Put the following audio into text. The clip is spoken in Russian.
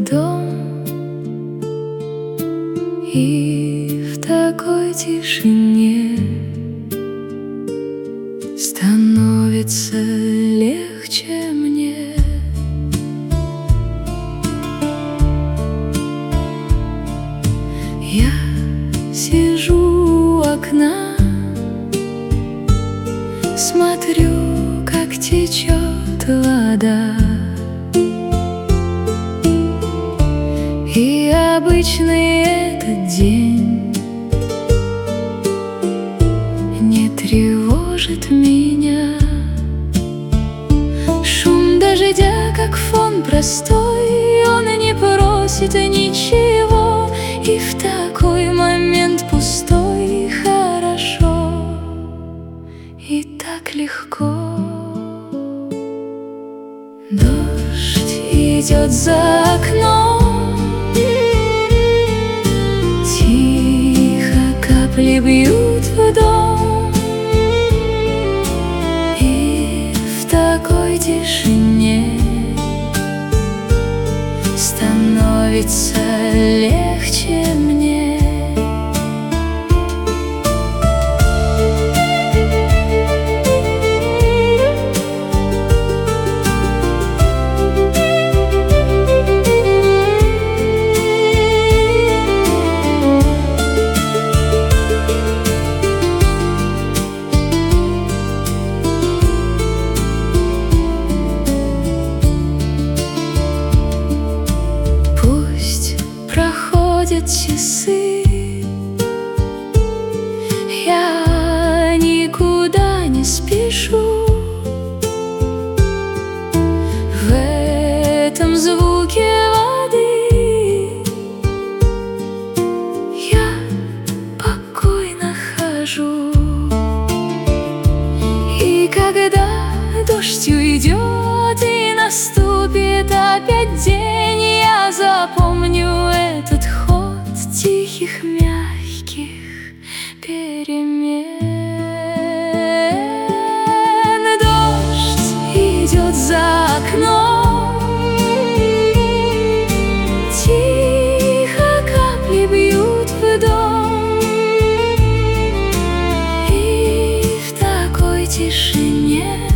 дом, и в такой тишине становится легче мне. Я сижу у окна, смотрю, как течет вода, и обычный этот день не тревожит меня. Шум дождя, как фон простой, он не просит ничего, и в такой момент пустой хорошо и так легко. Дождь идет за окном, тихо капли бьют в дом, и в такой тишине становится легче мне. Проходят часы, я никуда не спешу. В этом звуке воды я покойно хожу. И когда дождь уйдет и наступит опять день, я запомню этот ход тихих, мягких перемен. Дождь идет за окном, тихо капли бьют в дом, и в такой тишине